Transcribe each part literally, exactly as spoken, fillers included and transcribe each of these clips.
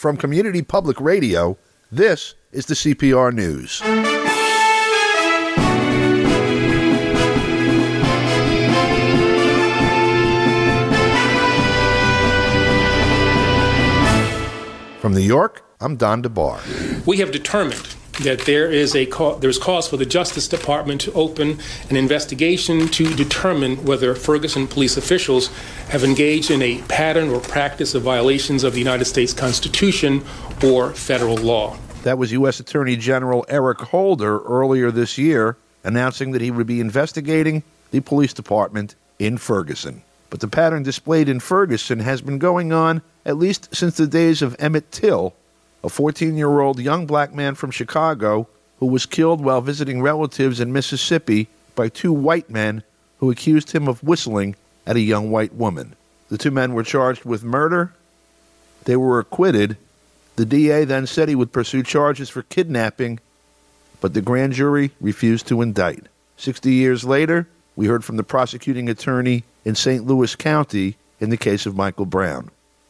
From Community Public Radio, this is the C P R News. From New York, I'm Don DeBar. We have determined that there is a ca- there's cause for the Justice Department to open an investigation to determine whether Ferguson police officials have engaged in a pattern or practice of violations of the United States Constitution or federal law. That was U S Attorney General Eric Holder earlier this year announcing that he would be investigating the police department in Ferguson. But the pattern displayed in Ferguson has been going on at least since the days of Emmett Till, a fourteen-year-old young black man from Chicago who was killed while visiting relatives in Mississippi by two white men who accused him of whistling at a young white woman. The two men were charged with murder. They were acquitted. The D A then said he would pursue charges for kidnapping, but the grand jury refused to indict. Sixty years later, we heard from the prosecuting attorney in Saint Louis County in the case of Michael Brown.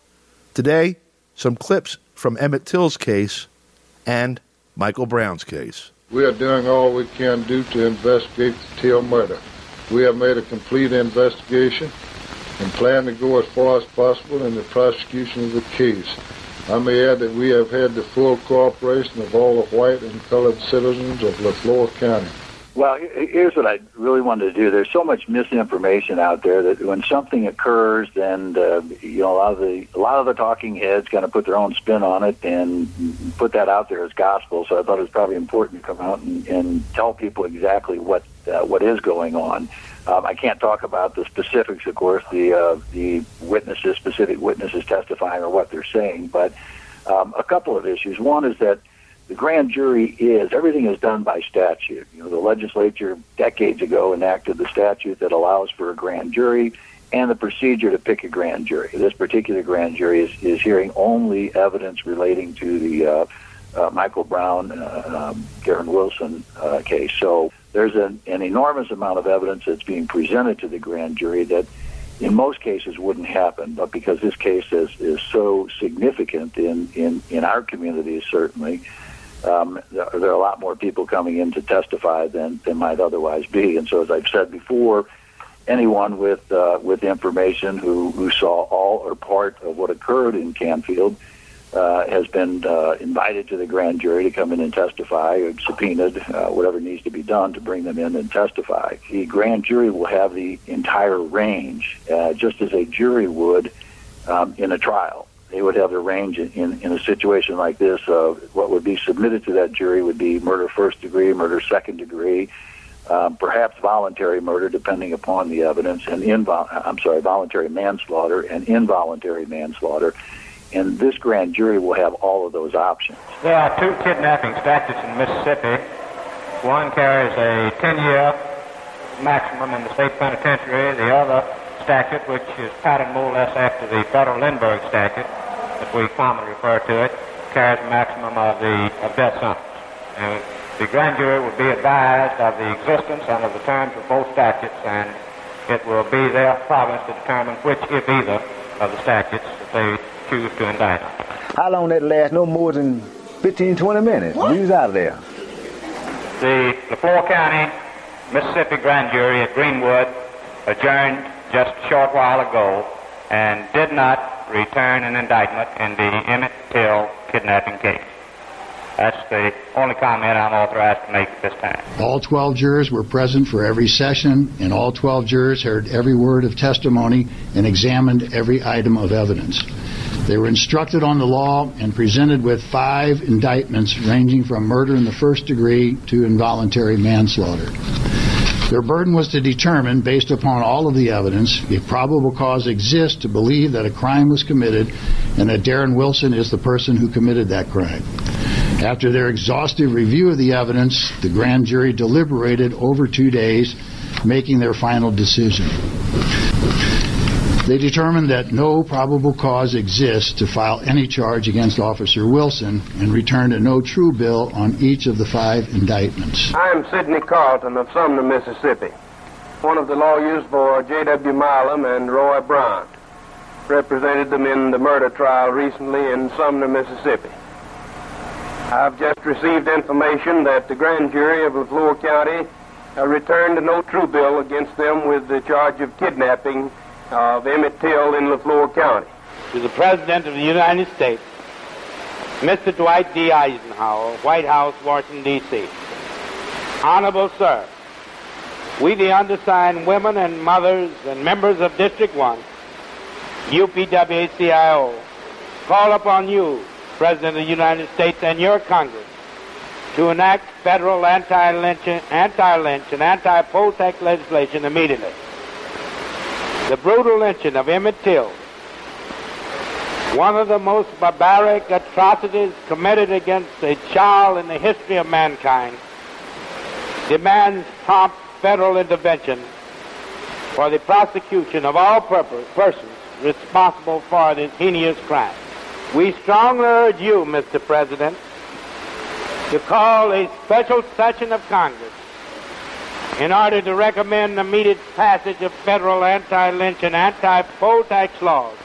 Today, some clips from Emmett Till's case and Michael Brown's case. We are doing all we can do to investigate the Till murder. We have made a complete investigation and plan to go as far as possible in the prosecution of the case. I may add that we have had the full cooperation of all the white and colored citizens of Lafleur County. Well, here's what I really wanted to do. There's so much misinformation out there that when something occurs, then uh, you know a lot of the a lot of the talking heads kind of put their own spin on it and put that out there as gospel. So I thought it was probably important to come out and, and tell people exactly what uh, what is going on. Um, I can't talk about the specifics, of course, the uh, the witnesses, specific witnesses testifying or what they're saying, but um, a couple of issues. One is that the grand jury is, everything is done by statute. You know, the legislature decades ago enacted the statute that allows for a grand jury and the procedure to pick a grand jury. This particular grand jury is, is hearing only evidence relating to the uh, uh, Michael Brown, uh, um, Darren Wilson uh, case. So there's an, an enormous amount of evidence that's being presented to the grand jury that in most cases wouldn't happen, but because this case is, is so significant in, in, in our communities, certainly, Um, there, there are a lot more people coming in to testify than, than might otherwise be. And so, as I've said before, anyone with uh, with information who, who saw all or part of what occurred in Canfield uh, has been uh, invited to the grand jury to come in and testify, or subpoenaed, uh, whatever needs to be done to bring them in and testify. The grand jury will have the entire range, uh, just as a jury would um, in a trial. They would have the range in, in, in a situation like this. Uh, what would be submitted to that jury would be murder first degree, murder second degree, um, perhaps voluntary murder, depending upon the evidence, and invol- I'm sorry, voluntary manslaughter and involuntary manslaughter. And this grand jury will have all of those options. There are two kidnapping statutes in Mississippi. One carries a ten-year maximum in the state penitentiary. The other statute, which is patterned more or less after the federal Lindbergh statute, as we commonly refer to it, carries a maximum of the of death sentence. And the grand jury will be advised of the existence and of the terms of both statutes, and it will be their province to determine which, if either, of the statutes that they choose to indict. How long that last? No more than fifteen, twenty minutes. News out of there. The Lafleur County, Mississippi grand jury at Greenwood adjourned just a short while ago and did not return an indictment in the Emmett Till kidnapping case. That's the only comment I'm authorized to make at this time. All twelve jurors were present for every session, and all twelve jurors heard every word of testimony and examined every item of evidence. They were instructed on the law and presented with five indictments ranging from murder in the first degree to involuntary manslaughter. Their burden was to determine, based upon all of the evidence, if probable cause exists to believe that a crime was committed and that Darren Wilson is the person who committed that crime. After their exhaustive review of the evidence, the grand jury deliberated over two days, making their final decision. They determined that no probable cause exists to file any charge against Officer Wilson and returned a no true bill on each of the five indictments. I am Sidney Carlton of Sumner, Mississippi, one of the lawyers for J W Milam and Roy Bryant. represented them in the murder trial recently in Sumner, Mississippi. I've just received information that the grand jury of Leflore County uh, returned a no true bill against them with the charge of kidnapping of Emmett Till in Leflore County. To the President of the United States, Mister Dwight D. Eisenhower, White House, Washington, D C Honorable Sir, we the undersigned women and mothers and members of District one, U P W A C I O, call upon you, President of the United States, and your Congress to enact federal anti-lynch, anti-lynch and anti-poll tax legislation immediately. The brutal lynching of Emmett Till, one of the most barbaric atrocities committed against a child in the history of mankind, demands prompt federal intervention for the prosecution of all purpose, persons responsible for this heinous crime. We strongly urge you, Mister President, to call a special session of Congress in order to recommend the immediate passage of federal anti-lynch and anti-poll tax laws.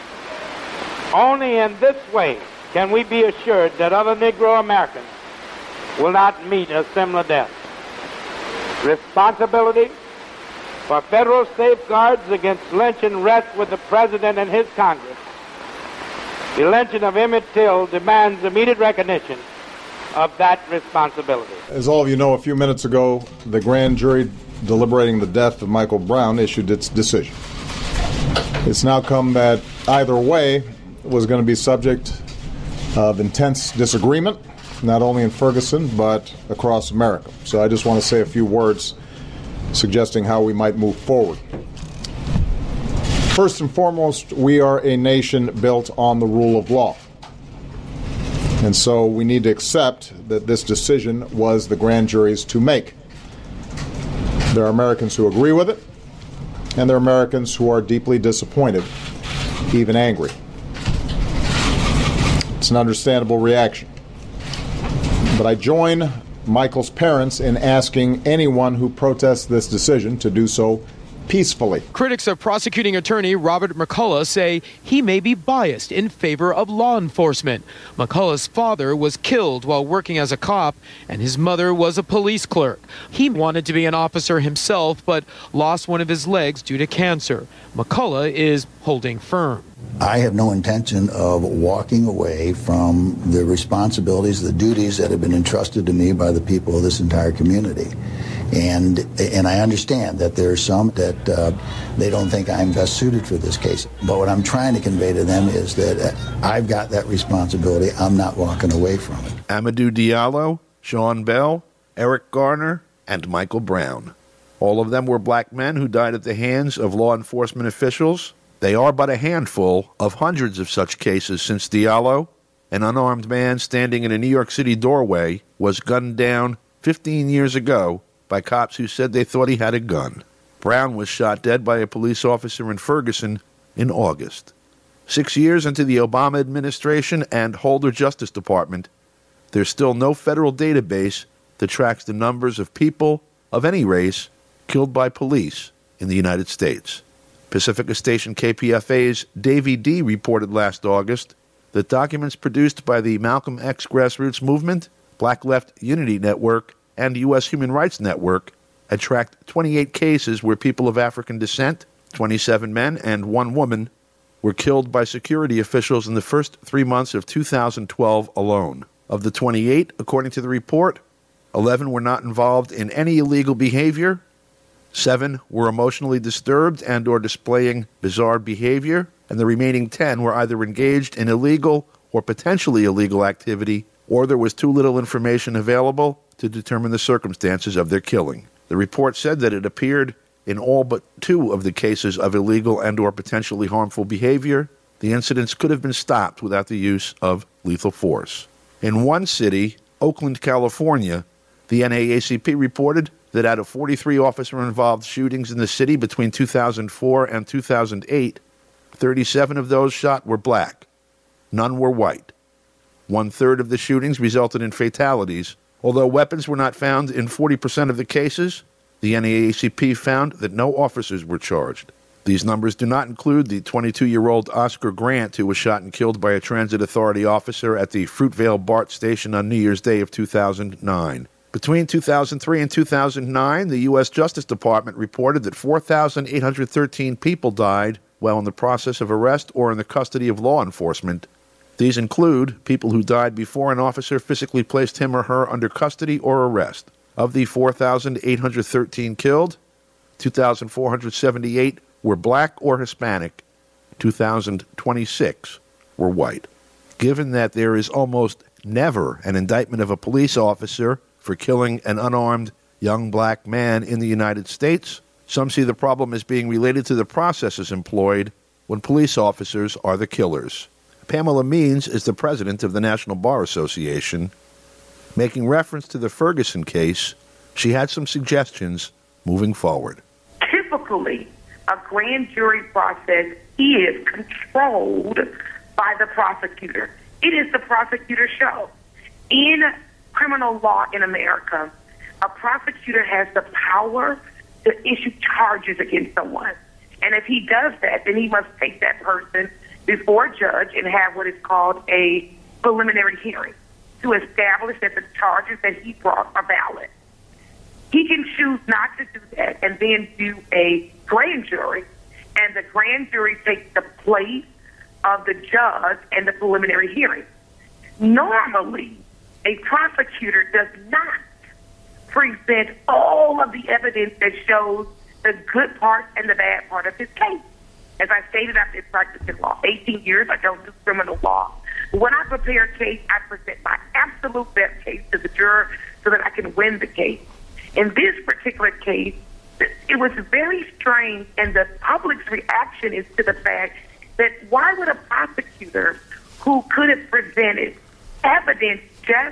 Only in this way can we be assured that other Negro Americans will not meet a similar death. Responsibility for federal safeguards against lynching rests with the President and his Congress. The lynching of Emmett Till demands immediate recognition of that responsibility. As all of you know, a few minutes ago, the grand jury deliberating the death of Michael Brown issued its decision. It's now come that either way was going to be subject of intense disagreement, not only in Ferguson, but across America. So I just want to say a few words suggesting how we might move forward. First and foremost, we are a nation built on the rule of law. And so we need to accept that this decision was the grand jury's to make. There are Americans who agree with it, and there are Americans who are deeply disappointed, even angry. It's an understandable reaction. But I join Michael's parents in asking anyone who protests this decision to do so peacefully. Critics of prosecuting attorney Robert McCullough say he may be biased in favor of law enforcement. McCullough's father was killed while working as a cop, and his mother was a police clerk. He wanted to be an officer himself, but lost one of his legs due to cancer. McCullough is holding firm. I have no intention of walking away from the responsibilities, the duties that have been entrusted to me by the people of this entire community. And and I understand that there are some that uh, they don't think I'm best suited for this case. But what I'm trying to convey to them is that I've got that responsibility. I'm not walking away from it. Amadou Diallo, Sean Bell, Eric Garner, and Michael Brown. All of them were black men who died at the hands of law enforcement officials. They are but a handful of hundreds of such cases since Diallo, an unarmed man standing in a New York City doorway, was gunned down fifteen years ago by cops who said they thought he had a gun. Brown was shot dead by a police officer in Ferguson in August. Six years into the Obama administration and Holder Justice Department, there's still no federal database that tracks the numbers of people of any race killed by police in the United States. Pacifica station K P F A's Davey D. reported last August that documents produced by the Malcolm X grassroots movement, Black Left Unity Network, and U S Human Rights Network had tracked twenty-eight cases where people of African descent, twenty-seven men and one woman, were killed by security officials in the first three months of two thousand twelve alone. Of the twenty-eight, according to the report, eleven were not involved in any illegal behavior, seven were emotionally disturbed and or displaying bizarre behavior, and the remaining ten were either engaged in illegal or potentially illegal activity, or there was too little information available to determine the circumstances of their killing. The report said that it appeared in all but two of the cases of illegal and or potentially harmful behavior, the incidents could have been stopped without the use of lethal force. In one city, Oakland, California, the N double A C P reported that out of forty-three officer-involved shootings in the city between two thousand four and two thousand eight, thirty-seven of those shot were black. None were white. One-third of the shootings resulted in fatalities. Although weapons were not found in forty percent of the cases, the N double A C P found that no officers were charged. These numbers do not include the twenty-two-year-old Oscar Grant, who was shot and killed by a transit authority officer at the Fruitvale BART station on New Year's Day of two thousand nine. Between two thousand three and two thousand nine, the U S Justice Department reported that four thousand eight hundred thirteen people died while in the process of arrest or in the custody of law enforcement. These include people who died before an officer physically placed him or her under custody or arrest. Of the four thousand eight hundred thirteen killed, two thousand four hundred seventy-eight were black or Hispanic, two thousand twenty-six were white. Given that there is almost never an indictment of a police officer for killing an unarmed young black man in the United States, some see the problem as being related to the processes employed when police officers are the killers. Pamela Means is the president of the National Bar Association. Making reference to the Ferguson case, she had some suggestions moving forward. Typically, a grand jury process is controlled by the prosecutor. It is the prosecutor's show. In criminal law in America, a prosecutor has the power to issue charges against someone. And if he does that, then he must take that person before a judge and have what is called a preliminary hearing to establish that the charges that he brought are valid. He can choose not to do that and then do a grand jury, and the grand jury takes the place of the judge and the preliminary hearing. Normally, a prosecutor does not present all of the evidence that shows the good part and the bad part of his case. As I stated, I've been practicing law eighteen years. I don't do criminal law. When I prepare a case, I present my absolute best case to the juror so that I can win the case. In this particular case, it was very strange, and the public's reaction is to the fact that why would a prosecutor who could have presented evidence just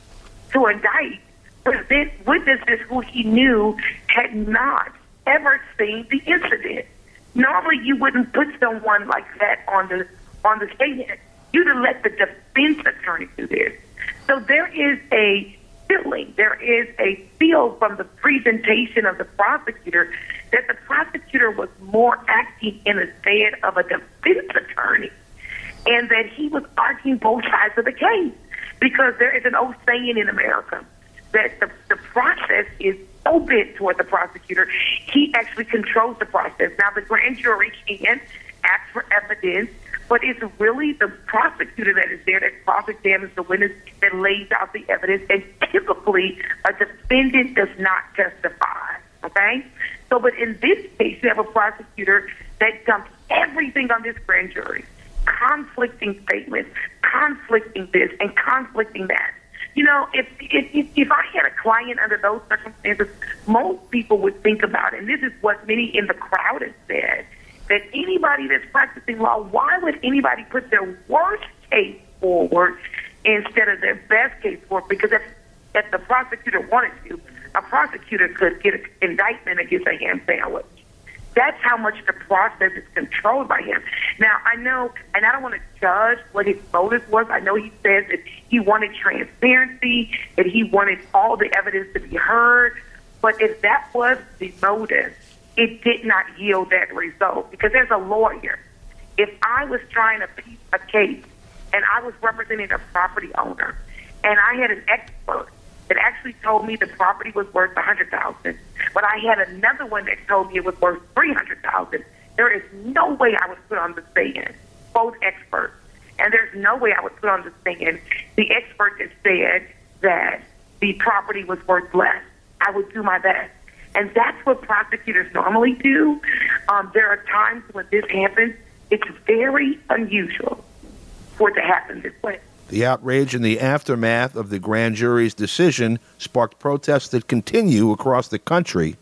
to indict present witnesses who he knew had not ever seen the incident? Normally, you wouldn't put someone like that on the on the stand. You'd have let the defense attorney do this. So there is a feeling, there is a feel from the presentation of the prosecutor that the prosecutor was more acting in the stead of a defense attorney, and that he was arguing both sides of the case. Because there is an old saying in America that the, the process is so bent toward the prosecutor, he actually controls the process. Now, the grand jury can ask for evidence, but it's really the prosecutor that is there that cross-examines the witness, that lays out the evidence, and typically a defendant does not testify, okay? So, but in this case, you have a prosecutor that dumps everything on this grand jury, conflicting statements, conflicting this and conflicting that. You know, if, if if I had a client under those circumstances, most people would think about it, and this is what many in the crowd have said, that anybody that's practicing law, why would anybody put their worst case forward instead of their best case forward? Because if, if the prosecutor wanted to, a prosecutor could get an indictment against a ham sandwich. That's how much the process is controlled by him. Now, I know, and I don't want to judge what his motive was. I know he says that he wanted transparency, that he wanted all the evidence to be heard. But if that was the motive, it did not yield that result. Because as a lawyer, if I was trying to piece a case and I was representing a property owner and I had an expert that actually told me the property was worth one hundred thousand dollars, but I had another one that told me it was worth three hundred thousand dollars. There is no way I would put on the stand both experts. And there's no way I would put on the stand the expert that said that the property was worth less. I would do my best. And that's what prosecutors normally do. Um, there are times when this happens. It's very unusual for it to happen this way. The outrage in the aftermath of the grand jury's decision sparked protests that continue across the country.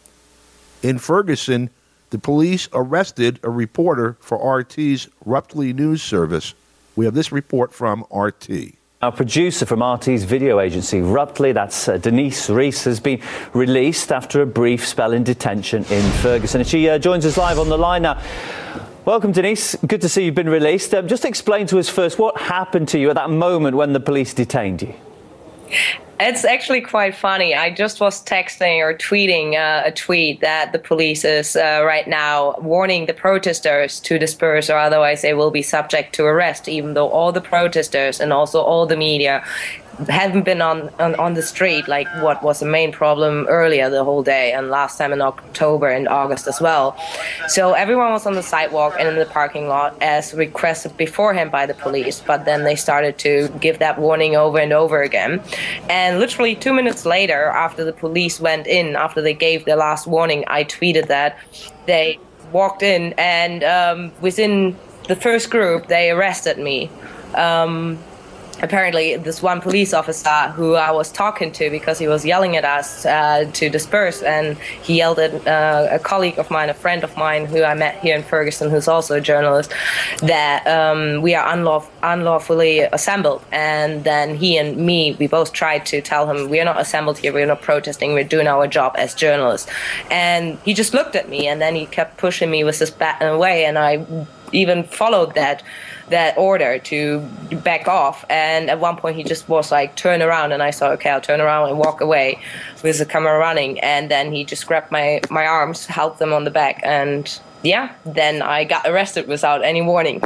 In Ferguson, the police arrested a reporter for R T's Ruptly News Service. We have this report from R T. Our producer from R T's video agency, Ruptly, that's uh, Denise Reese, has been released after a brief spell in detention in Ferguson. And she uh, joins us live on the line now. Welcome, Denise. Good to see you've been released. Um, just explain to us first what happened to you at that moment when the police detained you. It's actually quite funny. I just was texting or tweeting uh, a tweet that the police is uh, right now warning the protesters to disperse, or otherwise they will be subject to arrest, even though all the protesters and also all the media haven't been on, on, on the street like what was the main problem earlier the whole day, and last time in October and August as well. So everyone was on the sidewalk and in the parking lot as requested beforehand by the police, but then they started to give that warning over and over again. And literally two minutes later, after the police went in, after they gave their last warning, I tweeted that they walked in, and um, within the first group, they arrested me. Um, Apparently, this one police officer who I was talking to, because he was yelling at us uh, to disperse, and he yelled at uh, a colleague of mine, a friend of mine who I met here in Ferguson, who's also a journalist, that um, we are unlawf- unlawfully assembled. And then he and me, we both tried to tell him, we are not assembled here, we're not protesting, we're doing our job as journalists. And he just looked at me, and then he kept pushing me with his baton away, and I even followed that that order to back off. And at one point he just was like, turn around, and I thought, okay, I'll turn around and walk away with the camera running. And then he just grabbed my my arms, held them on the back, and yeah, then I got arrested without any warning.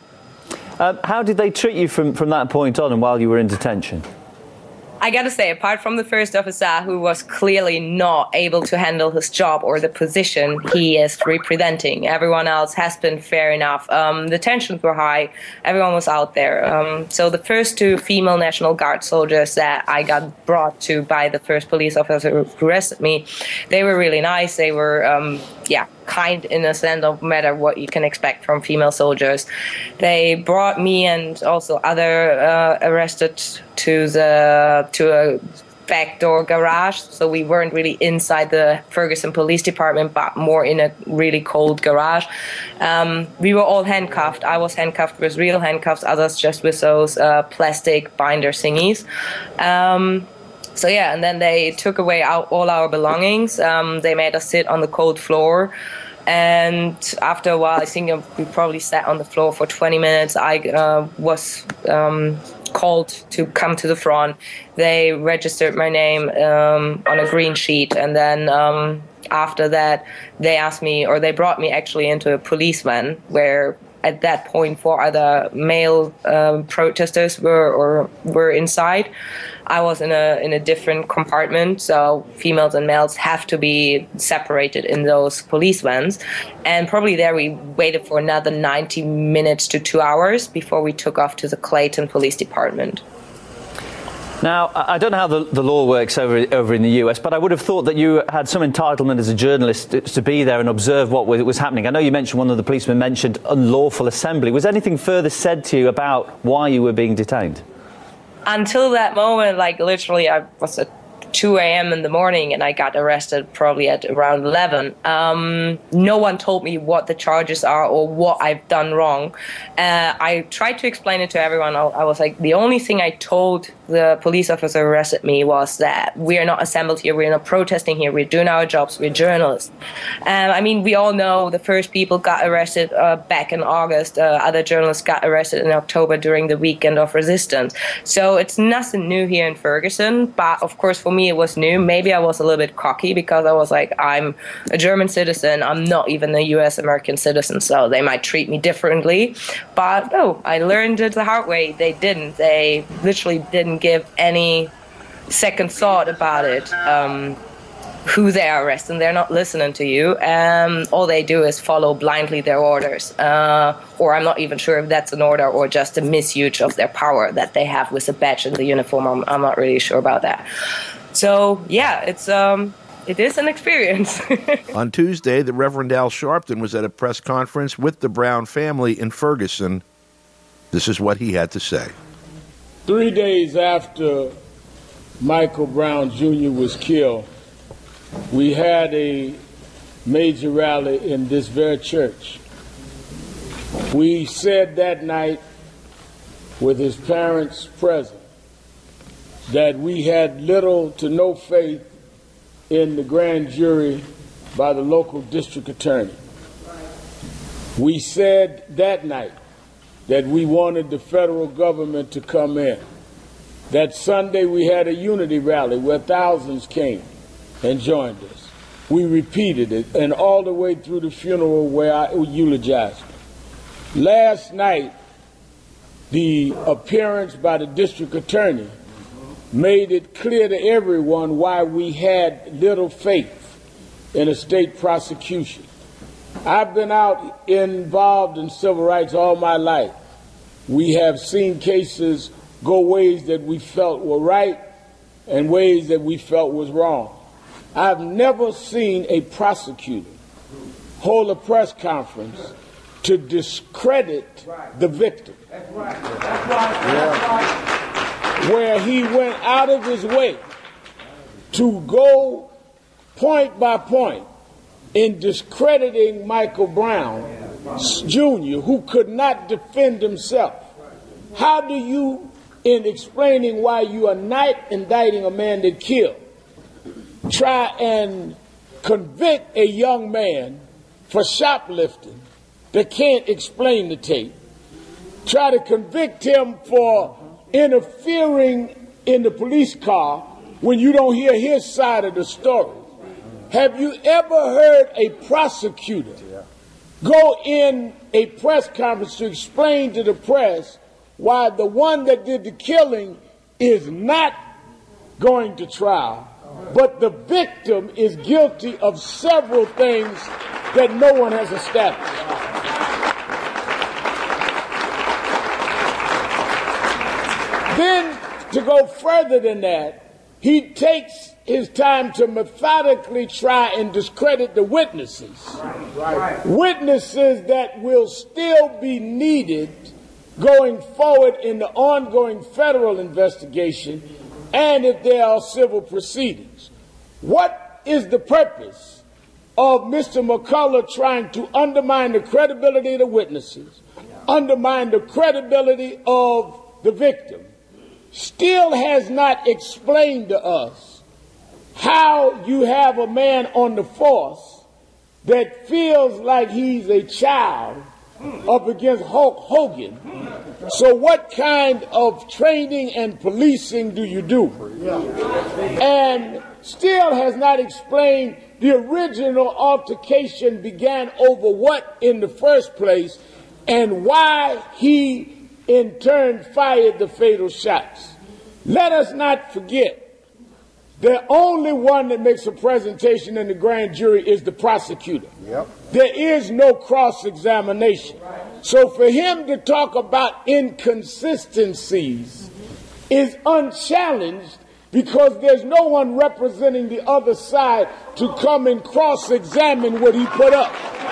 Um, how did they treat you from, from that point on and while you were in detention? I gotta say, apart from the first officer, who was clearly not able to handle his job or the position he is representing, everyone else has been fair enough. Um, the tensions were high. Everyone was out there. Um, so the first two female National Guard soldiers that I got brought to by the first police officer who arrested me, they were really nice. They were, um, yeah, kind in a sense, no matter what you can expect from female soldiers. They brought me and also other uh, arrested to the to a backdoor garage, so we weren't really inside the Ferguson Police Department, but more in a really cold garage. Um, we were all handcuffed. I was handcuffed with real handcuffs, others just with those uh, plastic binder thingies. Um, So yeah, and then they took away our, all our belongings. Um, they made us sit on the cold floor. And after a while, I think we probably sat on the floor for twenty minutes. I uh, was um, called to come to the front. They registered my name um, on a green sheet. And then um, after that, they asked me, or they brought me actually into a police van where at that point four other male um, protesters were or were inside. I was in a in a different compartment, so females and males have to be separated in those police vans. And probably there we waited for another ninety minutes to two hours before we took off to the Clayton Police Department. Now, I don't know how the, the law works over over in the U S, but I would have thought that you had some entitlement as a journalist to, to be there and observe what was, was happening. I know you mentioned, one of the policemen mentioned unlawful assembly. Was anything further said to you about why you were being detained? Until that moment, like literally, I was at two a.m. in the morning and I got arrested probably at around eleven. Um, no one told me what the charges are or what I've done wrong. Uh, I tried to explain it to everyone. I, I was like, the only thing I told the police officer who arrested me was that we are not assembled here, we're not protesting here, we're doing our jobs, we're journalists. Um, I mean, we all know the first people got arrested uh, back in August. Uh, other journalists got arrested in October during the weekend of resistance. So it's nothing new here in Ferguson, but of course for me it was new. Maybe I was a little bit cocky because I was like, I'm a German citizen, I'm not even a U S American citizen, so they might treat me differently. But no, I learned it the hard way. They didn't. They literally didn't give any second thought about it, um, who they are arresting. They're not listening to you. Um, all they do is follow blindly their orders. Uh, or I'm not even sure if that's an order or just a misuse of their power that they have with the badge and the uniform. I'm, I'm not really sure about that. So, yeah, it's um, it is an experience. On Tuesday, the Reverend Al Sharpton was at a press conference with the Brown family in Ferguson. This is what he had to say. Three days after Michael Brown Junior was killed, we had a major rally in this very church. We said that night, with his parents present, that we had little to no faith in the grand jury by the local district attorney. We said that night that we wanted the federal government to come in. That Sunday we had a unity rally where thousands came and joined us. We repeated it, and all the way through the funeral where I eulogized him. Last night, the appearance by the district attorney made it clear to everyone why we had little faith in a state prosecution. I've been out involved in civil rights all my life. We have seen cases go ways that we felt were right and ways that we felt was wrong. I've never seen a prosecutor hold a press conference to discredit the victim. That's right. That's right. That's right. Where he went out of his way to go point by point in discrediting Michael Brown Junior, who could not defend himself. How do you, in explaining why you are not indicting a man that killed, try and convict a young man for shoplifting that can't explain the tape? Try to convict him for interfering in the police car when you don't hear his side of the story. Have you ever heard a prosecutor go in a press conference to explain to the press why the one that did the killing is not going to trial, but the victim is guilty of several things that no one has established? Then, to go further than that, he takes his time to methodically try and discredit the witnesses. Right. Witnesses that will still be needed going forward in the ongoing federal investigation and if there are civil proceedings. What is the purpose of Mister McCullough trying to undermine the credibility of the witnesses, undermine the credibility of the victim? Still has not explained to us how you have a man on the force that feels like he's a child up against Hulk Hogan. So what kind of training and policing do you do? And still has not explained the original altercation began over what in the first place and why he in turn fired the fatal shots. Let us not forget, the only one that makes a presentation in the grand jury is the prosecutor. Yep. There is no cross-examination. So for him to talk about inconsistencies is unchallenged because there's no one representing the other side to come and cross-examine what he put up.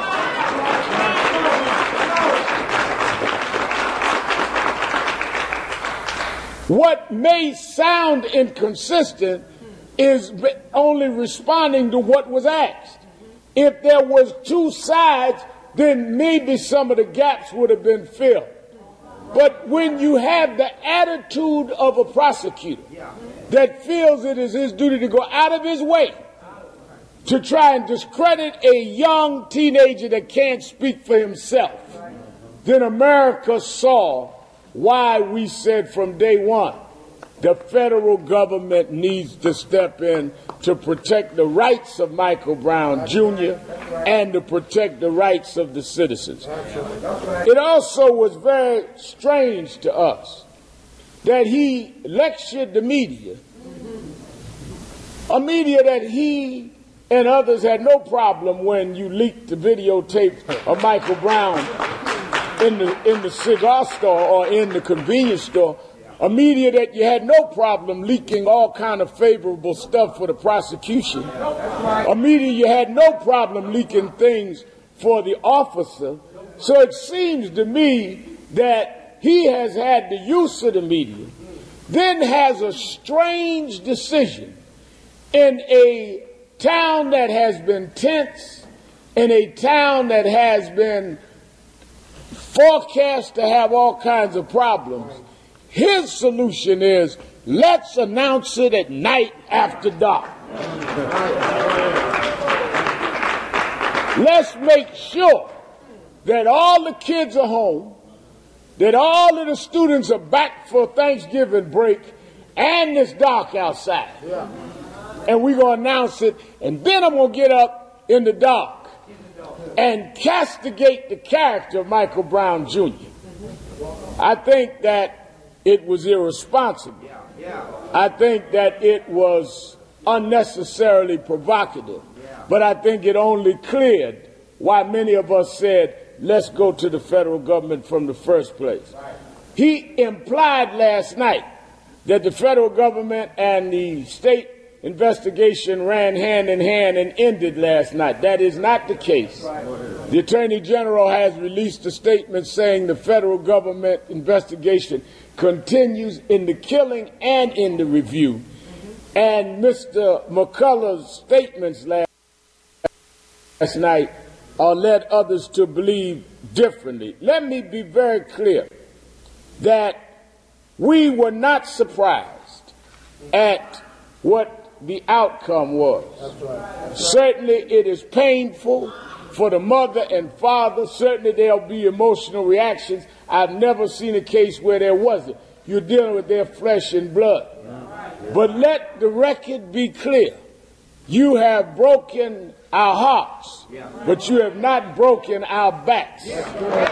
What may sound inconsistent is only responding to what was asked. If there was two sides, then maybe some of the gaps would have been filled. But when you have the attitude of a prosecutor that feels it is his duty to go out of his way to try and discredit a young teenager that can't speak for himself, then America saw why we said from day one the federal government needs to step in to protect the rights of Michael Brown Junior and to protect the rights of the citizens. It also was very strange to us that he lectured the media, a media that he and others had no problem when you leaked the videotape of Michael Brown in the in the cigar store or in the convenience store, a media that you had no problem leaking all kind of favorable stuff for the prosecution, a media you had no problem leaking things for the officer. So it seems to me that he has had the use of the media, then has a strange decision in a town that has been tense, in a town that has been forecast to have all kinds of problems. His solution is, let's announce it at night after dark. Let's make sure that all the kids are home, that all of the students are back for Thanksgiving break, and it's dark outside. Yeah. And we're going to announce it, and then I'm going to get up in the dark and castigate the character of Michael Brown Junior I think that it was irresponsible. I think that it was unnecessarily provocative. But I think it only cleared why many of us said, let's go to the federal government from the first place. He implied last night that the federal government and the state investigation ran hand in hand and ended last night. That is not the case. The Attorney General has released a statement saying the federal government investigation continues in the killing and in the review. And Mister McCullough's statements last last night uh, led others to believe differently. Let me be very clear that we were not surprised at what the outcome was. Right. Certainly it is painful for the mother and father. Certainly there'll be emotional reactions. I've never seen a case where there wasn't. You're dealing with their flesh and blood. Right. But let the record be clear. You have broken our hearts, yeah. but you have not broken our backs. Yeah.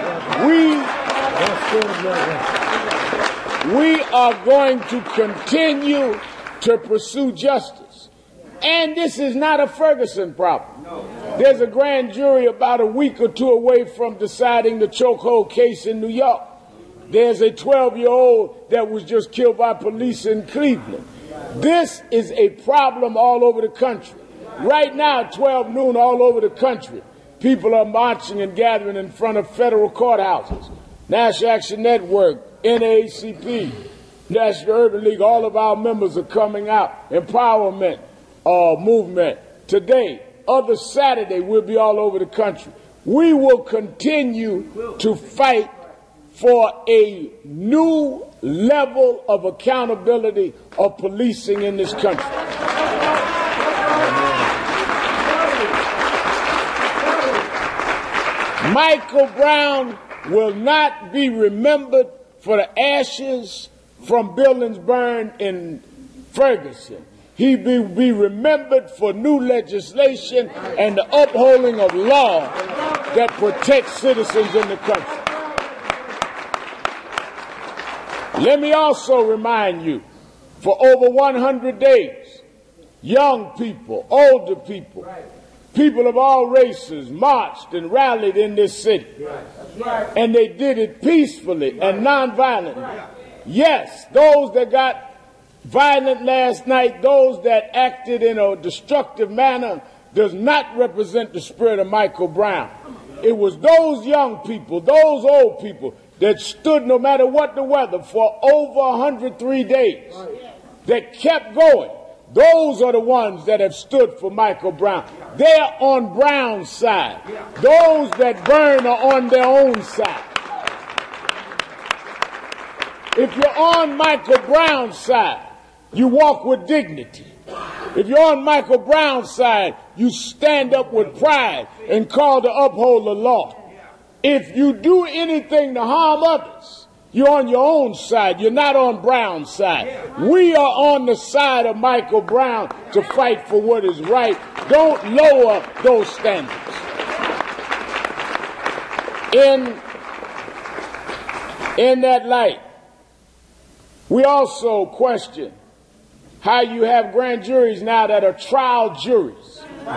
We, we are going to continue to pursue justice. And this is not a Ferguson problem. No. There's a grand jury about a week or two away from deciding the chokehold case in New York. There's a twelve-year-old that was just killed by police in Cleveland. This is a problem all over the country. Right now, at twelve noon all over the country, people are marching and gathering in front of federal courthouses. National Action Network, N double A C P, National Urban League, all of our members are coming out. Empowerment uh, movement. Today, other Saturday, we'll be all over the country. We will continue to fight for a new level of accountability of policing in this country. Michael Brown will not be remembered for the ashes from buildings burned in Ferguson. He will be remembered for new legislation and the upholding of law that protects citizens in the country. Let me also remind you, for over one hundred days, young people, older people, people of all races marched and rallied in this city. And they did it peacefully and nonviolently. Yes, those that got violent last night, those that acted in a destructive manner, does not represent the spirit of Michael Brown. It was those young people, those old people that stood no matter what the weather for over one hundred three days, that kept going. Those are the ones that have stood for Michael Brown. They're on Brown's side. Those that burn are on their own side. If you're on Michael Brown's side, you walk with dignity. If you're on Michael Brown's side, you stand up with pride and call to uphold the law. If you do anything to harm others, you're on your own side. You're not on Brown's side. We are on the side of Michael Brown to fight for what is right. Don't lower those standards. In, in that light, we also question how you have grand juries now that are trial juries.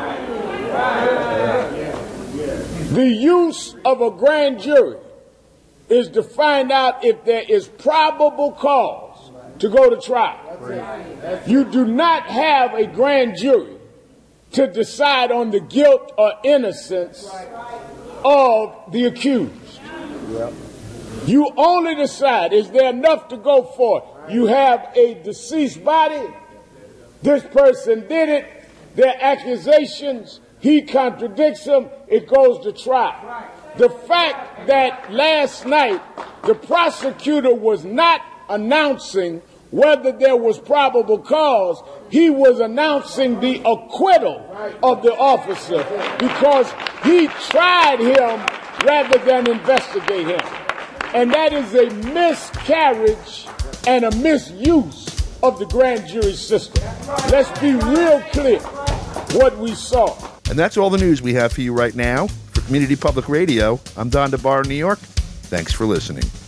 The use of a grand jury is to find out if there is probable cause to go to trial. You do not have a grand jury to decide on the guilt or innocence of the accused. You only decide, is there enough to go for? You have a deceased body, this person did it, their accusations, he contradicts them, it goes to trial. The fact that last night the prosecutor was not announcing whether there was probable cause, he was announcing the acquittal of the officer because he tried him rather than investigate him. And that is a miscarriage and a misuse of the grand jury system. Let's be real clear what we saw. And that's all the news we have for you right now. For Community Public Radio, I'm Don DeBar in New York. Thanks for listening.